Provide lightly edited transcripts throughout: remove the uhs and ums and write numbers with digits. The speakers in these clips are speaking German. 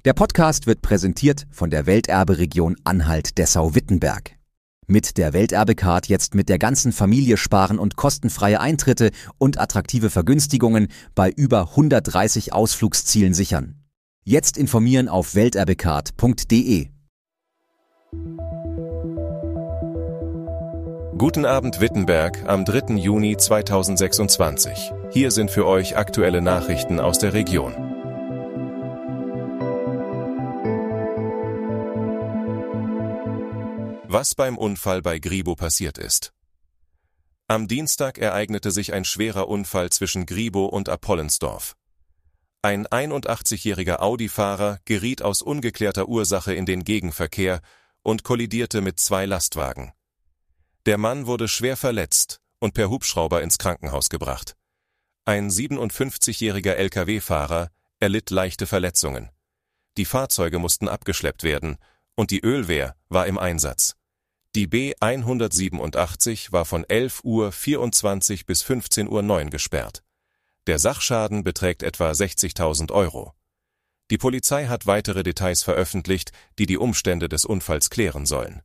Der Podcast wird präsentiert von der Welterbe-Region Anhalt-Dessau-Wittenberg. Mit der Welterbe-Card jetzt mit der ganzen Familie sparen und kostenfreie Eintritte und attraktive Vergünstigungen bei über 130 Ausflugszielen sichern. Jetzt informieren auf welterbecard.de. Guten Abend Wittenberg am 3. Juni 2026. Hier sind für euch aktuelle Nachrichten aus der Region. Was beim Unfall bei Gribo passiert ist. Am Dienstag ereignete sich ein schwerer Unfall zwischen Gribo und Apollensdorf. Ein 81-jähriger Audi-Fahrer geriet aus ungeklärter Ursache in den Gegenverkehr und kollidierte mit 2 Lastwagen. Der Mann wurde schwer verletzt und per Hubschrauber ins Krankenhaus gebracht. Ein 57-jähriger Lkw-Fahrer erlitt leichte Verletzungen. Die Fahrzeuge mussten abgeschleppt werden und die Ölwehr war im Einsatz. Die B187 war von 11:24 Uhr bis 15:09 Uhr gesperrt. Der Sachschaden beträgt etwa 60.000 Euro. Die Polizei hat weitere Details veröffentlicht, die die Umstände des Unfalls klären sollen.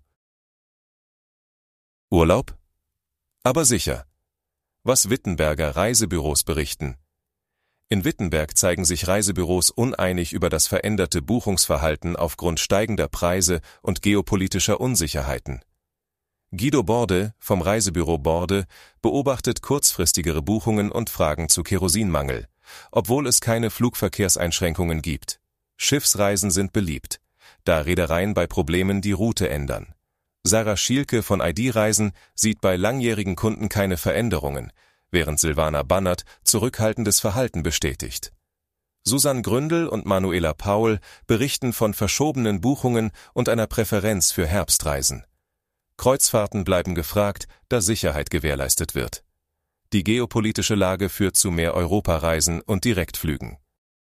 Urlaub? Aber sicher. Was Wittenberger Reisebüros berichten. In Wittenberg zeigen sich Reisebüros uneinig über das veränderte Buchungsverhalten aufgrund steigender Preise und geopolitischer Unsicherheiten. Guido Borde vom Reisebüro Borde beobachtet kurzfristigere Buchungen und Fragen zu Kerosinmangel, obwohl es keine Flugverkehrseinschränkungen gibt. Schiffsreisen sind beliebt, da Reedereien bei Problemen die Route ändern. Sarah Schielke von ID-Reisen sieht bei langjährigen Kunden keine Veränderungen, während Silvana Bannert zurückhaltendes Verhalten bestätigt. Susanne Gründel und Manuela Paul berichten von verschobenen Buchungen und einer Präferenz für Herbstreisen. Kreuzfahrten bleiben gefragt, da Sicherheit gewährleistet wird. Die geopolitische Lage führt zu mehr Europareisen und Direktflügen.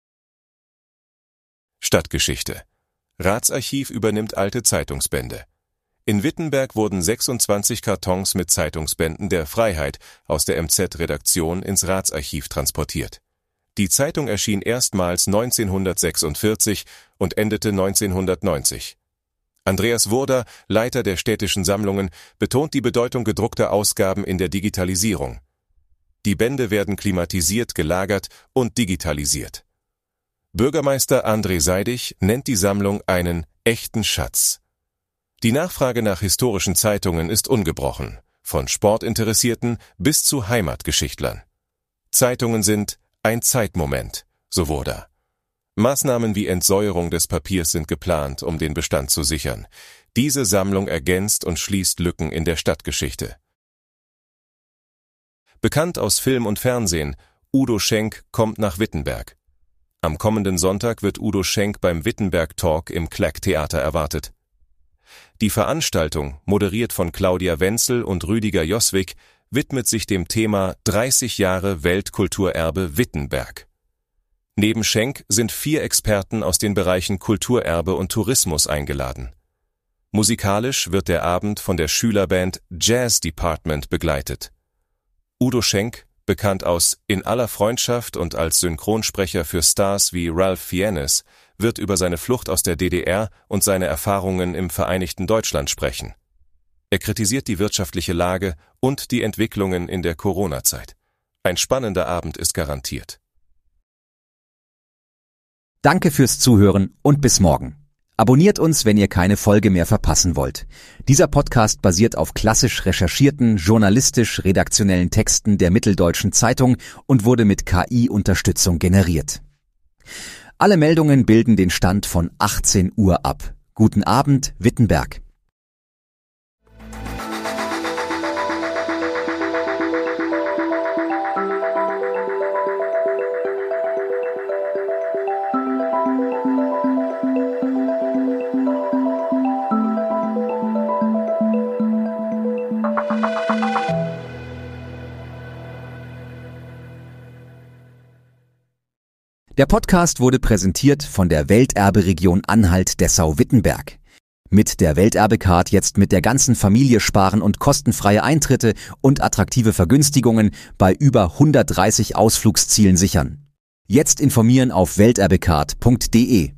Stadtgeschichte. Ratsarchiv übernimmt alte Zeitungsbände. In Wittenberg wurden 26 Kartons mit Zeitungsbänden der Freiheit aus der MZ-Redaktion ins Ratsarchiv transportiert. Die Zeitung erschien erstmals 1946 und endete 1990. Andreas Wurder, Leiter der städtischen Sammlungen, betont die Bedeutung gedruckter Ausgaben in der Digitalisierung. Die Bände werden klimatisiert, gelagert und digitalisiert. Bürgermeister André Seidig nennt die Sammlung einen echten Schatz. Die Nachfrage nach historischen Zeitungen ist ungebrochen, von Sportinteressierten bis zu Heimatgeschichtlern. Zeitungen sind ein Zeitmoment, so Wurder. Maßnahmen wie Entsäuerung des Papiers sind geplant, um den Bestand zu sichern. Diese Sammlung ergänzt und schließt Lücken in der Stadtgeschichte. Bekannt aus Film und Fernsehen, Udo Schenk kommt nach Wittenberg. Am kommenden Sonntag wird Udo Schenk beim Wittenberg Talk im Klack-Theater erwartet. Die Veranstaltung, moderiert von Claudia Wenzel und Rüdiger Joswig, widmet sich dem Thema 30 Jahre Weltkulturerbe Wittenberg. Neben Schenk sind 4 Experten aus den Bereichen Kulturerbe und Tourismus eingeladen. Musikalisch wird der Abend von der Schülerband Jazz Department begleitet. Udo Schenk, bekannt aus In aller Freundschaft und als Synchronsprecher für Stars wie Ralph Fiennes, wird über seine Flucht aus der DDR und seine Erfahrungen im Vereinigten Deutschland sprechen. Er kritisiert die wirtschaftliche Lage und die Entwicklungen in der Corona-Zeit. Ein spannender Abend ist garantiert. Danke fürs Zuhören und bis morgen. Abonniert uns, wenn ihr keine Folge mehr verpassen wollt. Dieser Podcast basiert auf klassisch recherchierten, journalistisch-redaktionellen Texten der Mitteldeutschen Zeitung und wurde mit KI-Unterstützung generiert. Alle Meldungen bilden den Stand von 18 Uhr ab. Guten Abend, Wittenberg. Der Podcast wurde präsentiert von der Welterbe-Region Anhalt-Dessau-Wittenberg. Mit der Welterbe-Card jetzt mit der ganzen Familie sparen und kostenfreie Eintritte und attraktive Vergünstigungen bei über 130 Ausflugszielen sichern. Jetzt informieren auf welterbecard.de.